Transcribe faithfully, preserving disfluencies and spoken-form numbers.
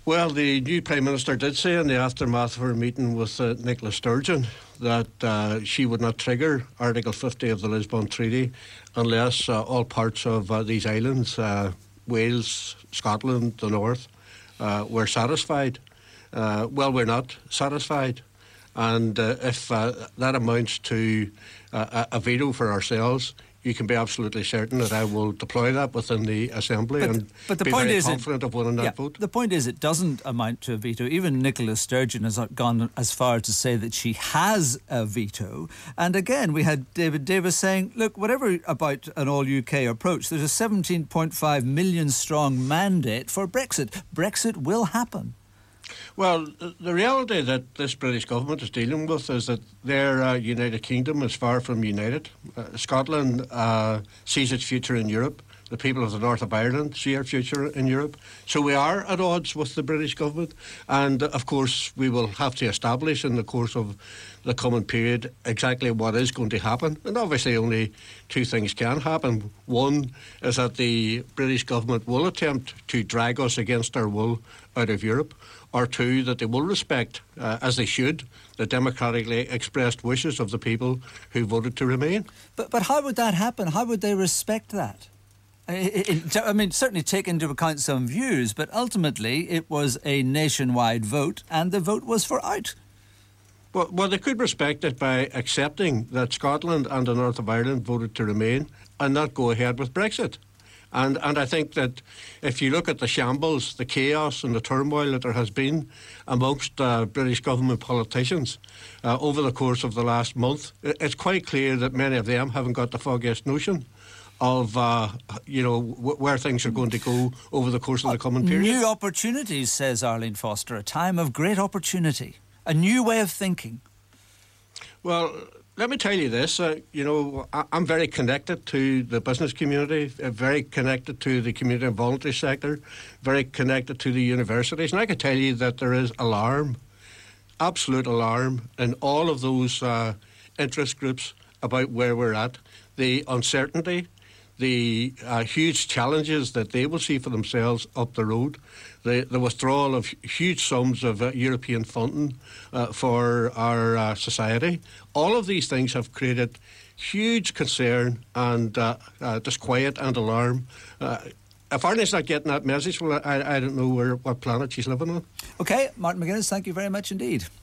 Well, the new Prime Minister did say in the aftermath of her meeting with uh, Nicola Sturgeon that uh, she would not trigger Article fifty of the Lisbon Treaty unless uh, all parts of uh, these islands, uh, Wales, Scotland, the North, uh, were satisfied. Uh, well, we're not satisfied. And uh, if uh, that amounts to uh, a veto for ourselves, you can be absolutely certain that I will deploy that within the Assembly but, and but the be point very is confident it, of winning that yeah, vote. The point is it doesn't amount to a veto. Even Nicola Sturgeon has gone as far to say that she has a veto. And again, we had David Davis saying, look, whatever about an all-U K approach, there's a seventeen point five million strong mandate for Brexit. Brexit will happen. Well, the reality that this British government is dealing with is that their uh, United Kingdom is far from united. Uh, Scotland uh, sees its future in Europe. The people of the north of Ireland see our future in Europe. So we are at odds with the British government. And, uh, of course, we will have to establish in the course of the coming period exactly what is going to happen. And obviously only two things can happen. One is that the British government will attempt to drag us against our will out of Europe, or two, that they will respect, uh, as they should, the democratically expressed wishes of the people who voted to remain. But but how would that happen? How would they respect that? I, I, I mean, certainly take into account some views, but ultimately it was a nationwide vote, and the vote was for out. Well, well, they could respect it by accepting that Scotland and the north of Ireland voted to remain and not go ahead with Brexit. And and I think that if you look at the shambles, the chaos and the turmoil that there has been amongst uh, British government politicians uh, over the course of the last month, it's quite clear that many of them haven't got the foggiest notion of, uh, you know, w- where things are going to go over the course of the coming period. New opportunities, says Arlene Foster, a time of great opportunity, a new way of thinking. Well, let me tell you this, uh, you know, I- I'm very connected to the business community, uh, very connected to the community and voluntary sector, very connected to the universities, and I can tell you that there is alarm, absolute alarm in all of those uh, interest groups about where we're at, the uncertainty, the uh, huge challenges that they will see for themselves up the road, the, the withdrawal of huge sums of uh, European funding uh, for our uh, society. All of these things have created huge concern and uh, uh, disquiet and alarm. Uh, if Arlene's not getting that message, well, I, I don't know where what planet she's living on. OK, Martin McGuinness, thank you very much indeed.